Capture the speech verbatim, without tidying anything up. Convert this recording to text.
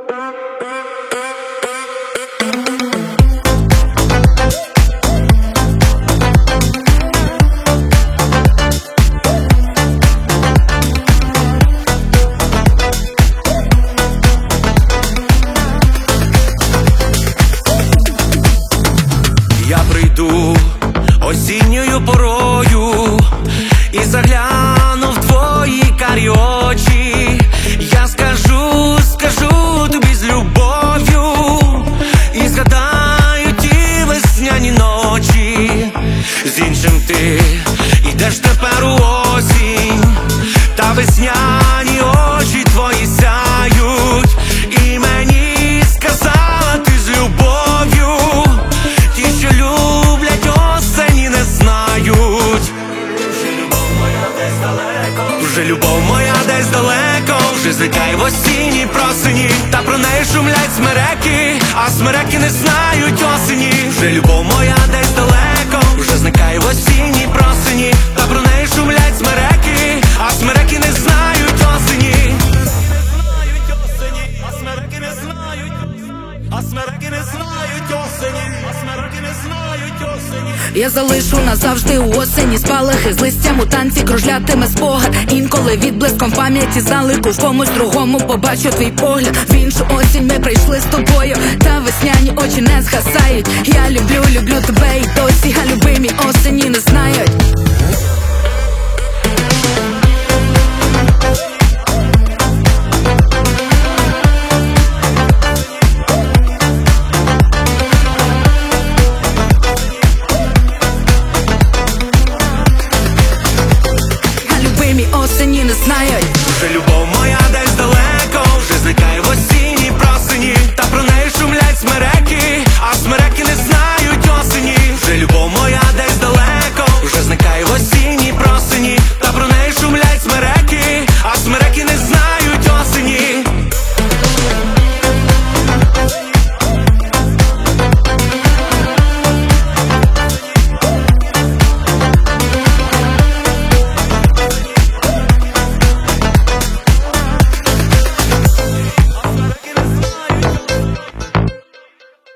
Я прийду осінньою порою і загляну в твої карі очі. Я скажу, скажу тобі з любов'ю, і згадаю ті весняні ночі. З іншим ти йдеш тепер у осінь, та весняні очі твої сяють. І мені сказала ти з любов'ю, ті, що люблять осені, не знають. Вже любов моя десь далеко, вже любов моя десь далеко, вже зникає в осінній просині, та про неї шумлять смереки, а смереки не знають осені. Вже любов моя десь далеко, вже зникає в осінній просині, та про неї шумлять смереки, а смереки не знають осені. А смереки не знають, а смереки не знають осені, а смереки не знають осені. Я залишу назавжди у осені спалахи з листям у танці кружлятиме спогад. Інколи відблиском пам'яті залику в комусь другому побачу твій погляд. В іншу осінь ми прийшли з тобою, та весняні очі не згасають. Я люблю, люблю тебе і досі, а любимі осені не знають.